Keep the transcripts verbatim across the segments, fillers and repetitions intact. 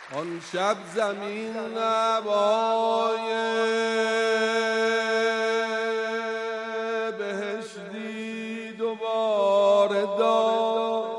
آن شب زمین هوای بهشتی دوباره داشت،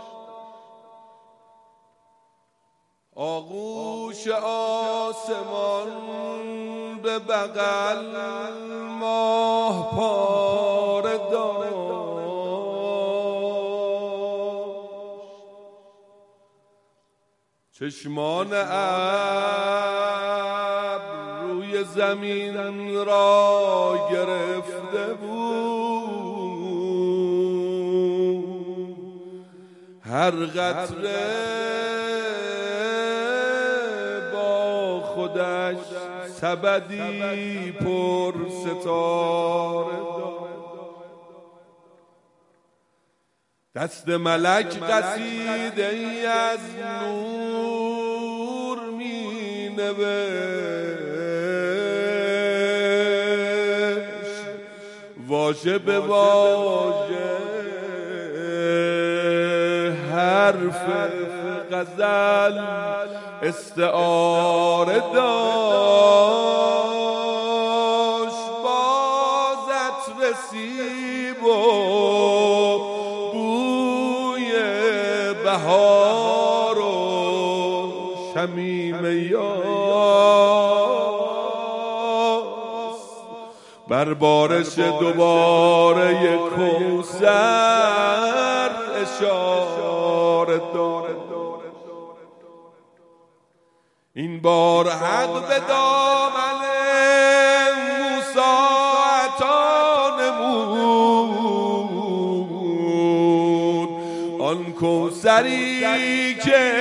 آغوش آسمان به بغل ماه پاره داشت، چشمان ابر روی زمین را گرفته بود، هر قطره با خودش سبدی پر ستاره داشت. دست ملک قصیده ای از نور می نوشت، واژه به واژه حرف غزل استعاره داشت. باز عطر سیب و بوی بهار و شمیم یاس بر بارش دوباره کوثر اشاره دارد. این بار حق به دامن موسی عطا نمود، آن کوثری که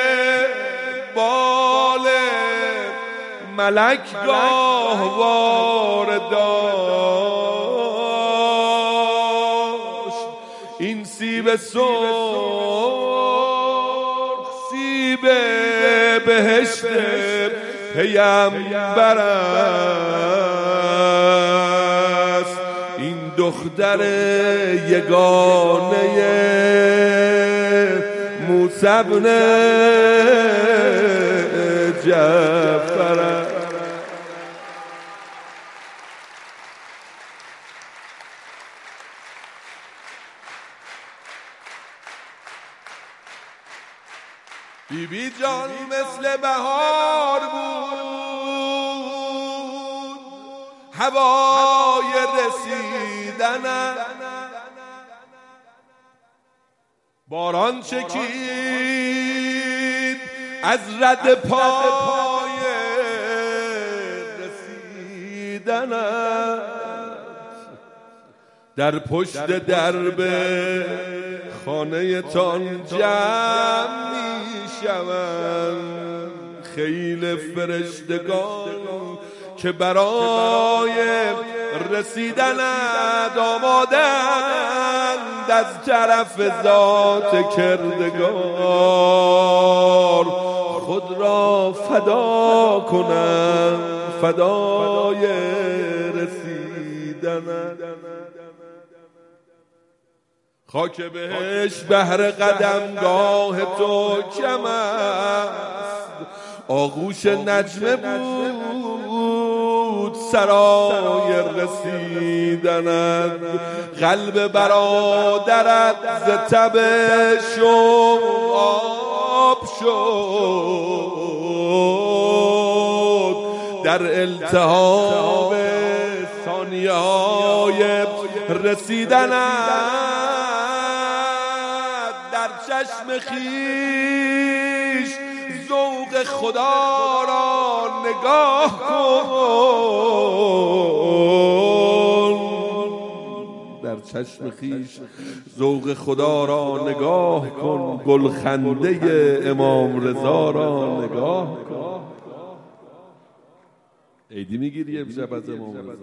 بال ملک گاهواره داشت. این سیب سرخ سیب بهشت پیامبر است، این دختر یگانه موسی بن جعفر است. بی بی جان مثل بهار بود، هوای رسیدن باران چکید از رد پای رسیدن، در پشت درب خانه تان جمع می شوند خیل فرشتگان که برای رسیدنت آمادند از طرف ذات کردگار، خود را فدا کنند فدای رسیدنت. خاک بهش بهر قدمگاه تو کم است، آغوش نجمه بود سرای رسیدنت، قلب برادرت ز تب شوق آب شد، در التهاب ثانیه های رسیدنت، در چشم خیش ذوق خدا را نگاه کن، در چشم خیش ذوق خدا را نگاه کن، گلخنده امام رضا را نگاه کن. عیدی میگیری امشب از امام رضا؟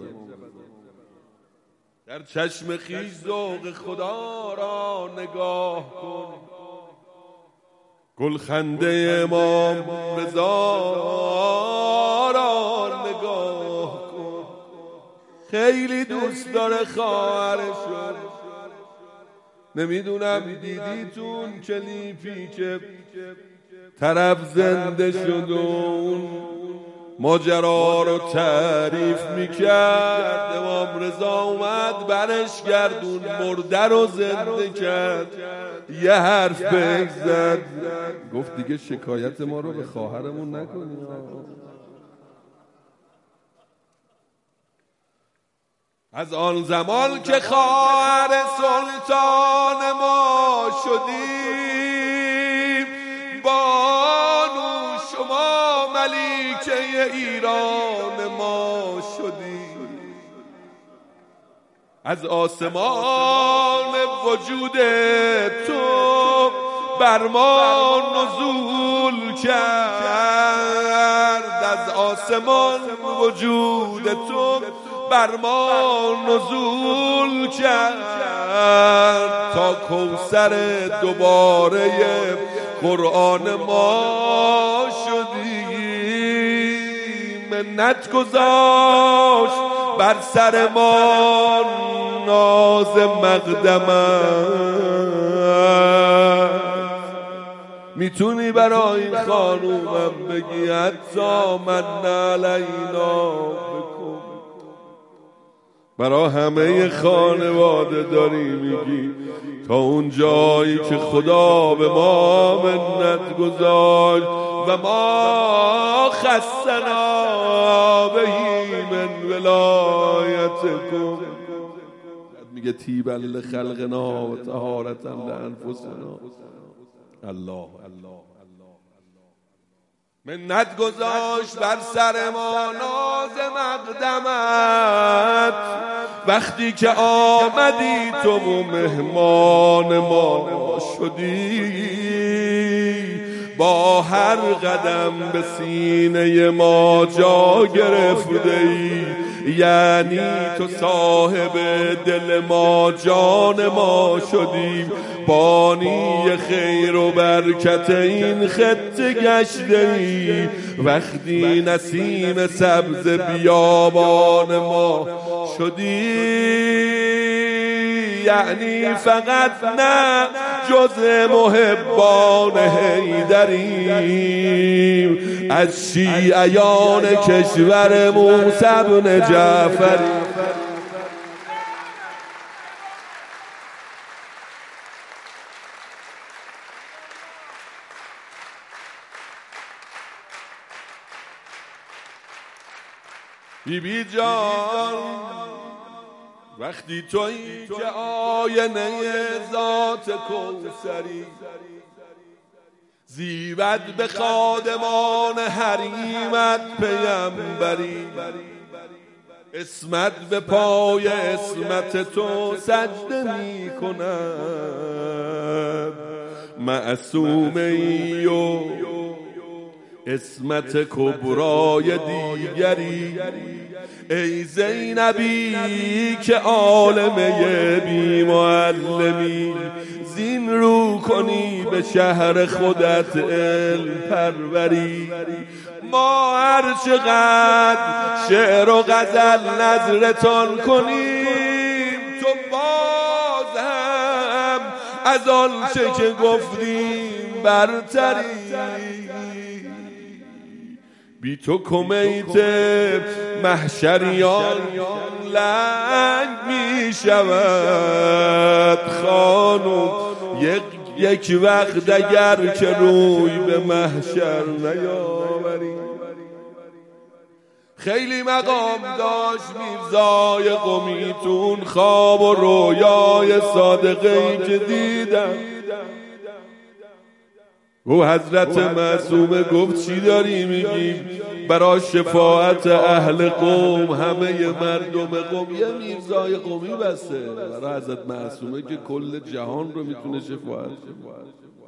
در چشم خیش ذوق خدا را نگاه کن، گلخنده امام رضا را نگاه کن. خیلی دوست داره خواهرشو، نمیدونم دیدیتون کلیپی که طرف زنده شد اون ماجرا رو تعریف میکرد. امام رضا اومد برش گردون، مرده رو زنده کرد، یه حرف بهش زد، گفت دیگه شکایت ما رو به خواهرمون نکنی. از آن زمان که خواهر سلطان ما شدیم، بانو شما ملیکه ایران ما شدیم. از آسمان وجود تو بر ما نزول کرد، از آسمان وجود تو بر ما نزول کرد، تا کوثر دوباره قرآن ما شدیم. منت گذاشت بر سر ما ناز مقدمت، میتونی برای این خانومم بگی حتی من علینا بکن. برا همه خانواده داری میگی تا اون جایی که خدا به ما منت گذاشت و ما خستنا بهی من ولایتکم. میگه تیبا لخلقنا و طهارتا لانفسنا. الله الله منت گذاشت بر سر ما ناز مقدمت، وقتی که آمدی تو و مهمان ما شدی. با هر قدم به سینه ما جا گرفته ای، یعنی تو صاحب دل ما جان ما شدی. بانی خیر و برکت این خطه گشته ای، وقتی نسیم سبز بیابان ما شدی. یعنی فقط نه جز محبان حیدریم، از شیعیان کشور موسی بن جعفر. بی بی جان وقتی تویی که آینه ذات کوثری، زیبد به خادمان حریمت پیمبری، اسمت به پای اسمت تو سجده می کند. معصومه ای و اسمت کبرای دیگری، ای زینبی که عالمه بی معلمی، زین رو کنی به شهر خودت علم پروری. ما هر چقدر شعر و غزل نظرتان کنیم، تو باز هم از آن چه که گفتیم برتری. بی تو کمیت محشریان لنگ می شود خانم، یک یک وقت اگر که روی به محشر نیاوری. خیلی مقام داشت میرزای قمیتون، خواب و رویای صادقه‌ای که دیدم. او حضرت معصومه گفت چی داری میگیم؟ برای شفاعت اهل قوم، همه مردم قوم یه میرزای قومی بسته، برای حضرت معصومه که کل جهان رو میتونه شفاعت کنه.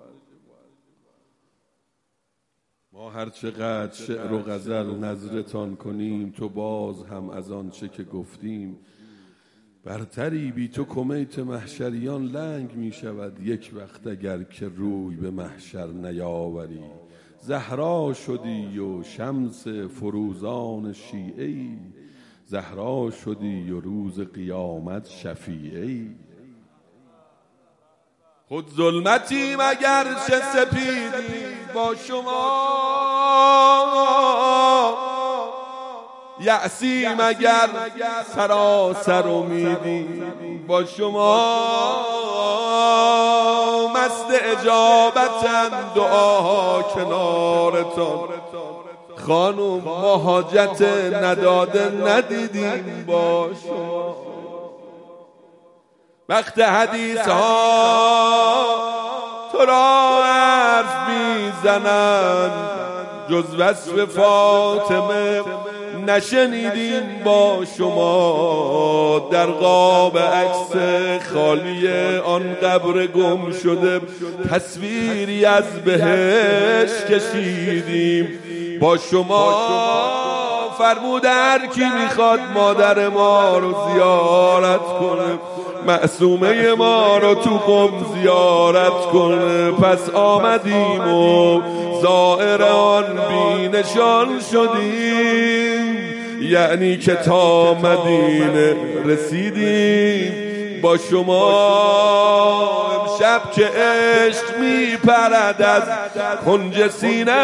ما هر چقدر شعر و غزل نظرتان کنیم، تو باز هم از آن چه که گفتیم برتری. بی تو کمیت محشریان لنگ می شود یک وقت اگر که روی به محشر نیاوری. زهرا شدی و شمس فروزان شیعی، زهرا شدی و روز قیامت شفیعی. خود ظلمتی مگر چه سپیدی با شما، یأسی مگر سراسر امیدی با شما، مست اجابتن دعاها کنارتان خانم، ما حاجت نداده ندیدیم با شما. وقت حدیث ها تو را حرف میزنن، جز وصف فاطمه نشنیدیم با شما. در قاب عکس خالی آن قبر گم شده تصویری از بهشت کشیدیم با شما. فرمود هر کی میخواد مادر ما رو زیارت کنه، معصومه ما رو تو قم زیارت کنه. پس آمدیم و زائر آن بینشان شدیم، یعنی که تا مدینه رسیدیم با شما. امشب که عشق میپرد از کنج سینم،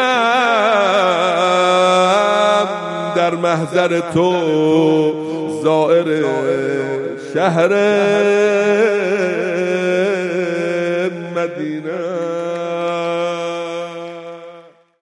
در محضر تو زائر شهر مدینه.